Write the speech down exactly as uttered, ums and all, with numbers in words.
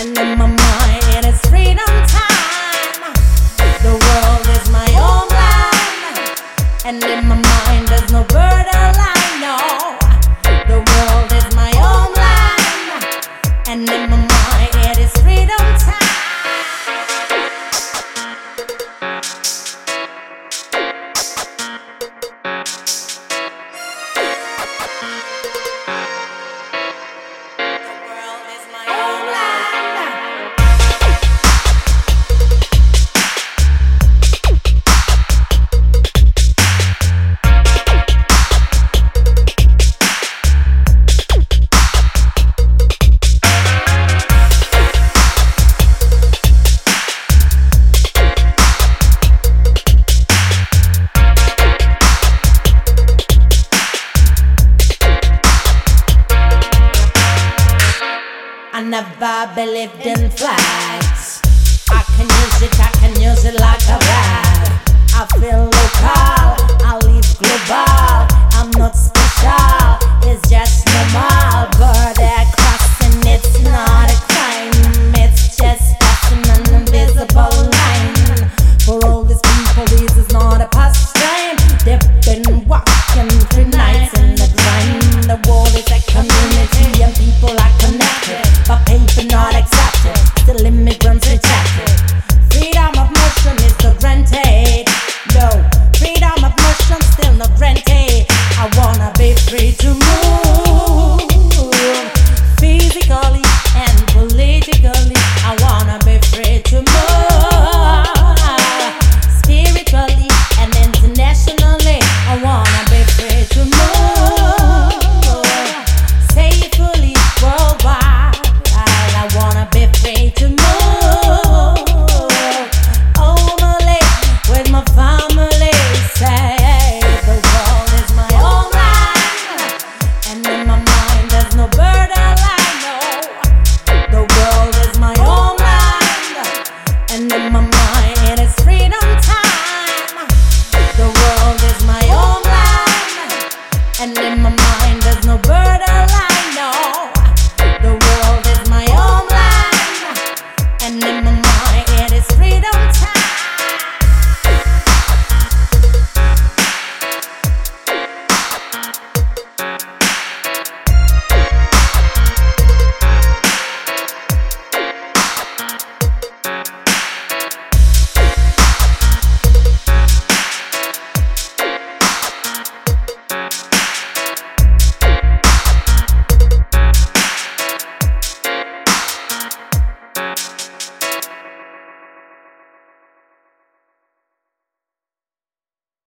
And in my mind it is freedom time. The world is my homeland. And in my mind there's no borderline, no. The world is my homeland. And in my mind it is freedom time. I never believed in flags. I can use it, I can use it like a rag. I feel local.